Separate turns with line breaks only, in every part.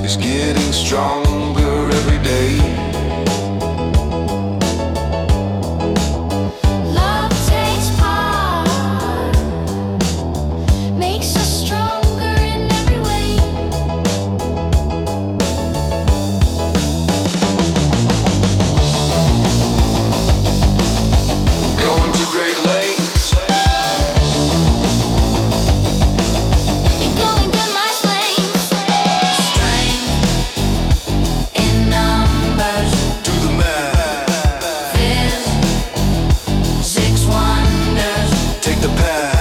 is getting stronger every day.
Love takes part, makes us stronger in every way.
Going to Great Lakes,
You're going through my flames. Strength in numbers.
do the math,
Physics wonders.
take the path.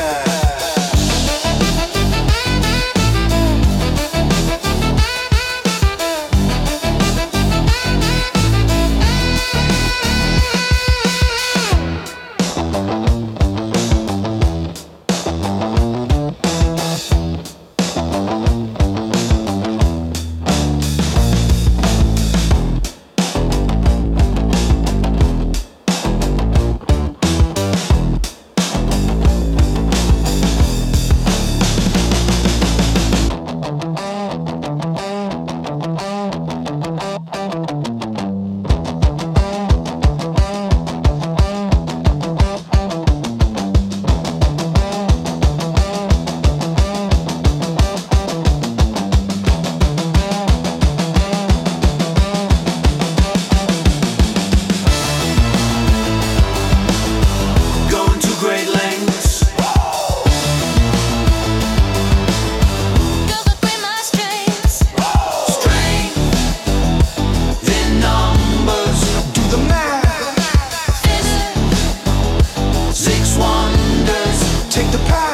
Going to Great Lakes,
Girl, but bring my strengths.
strength in numbers, do the math,
Physics
six wonders, take the path.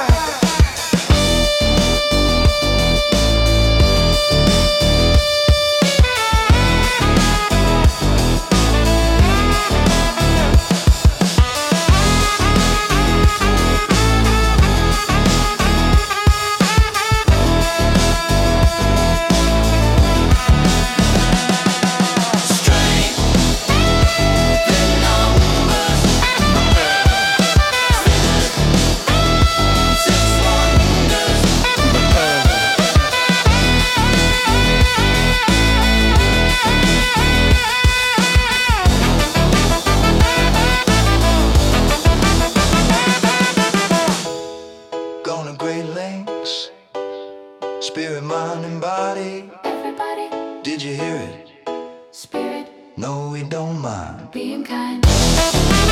strength in numbers. Six wonders.
Going to Great Lakes, spirit, mind, and body.
Everybody,
Did you hear it?
spirit,
No, we don't mind.
being kind.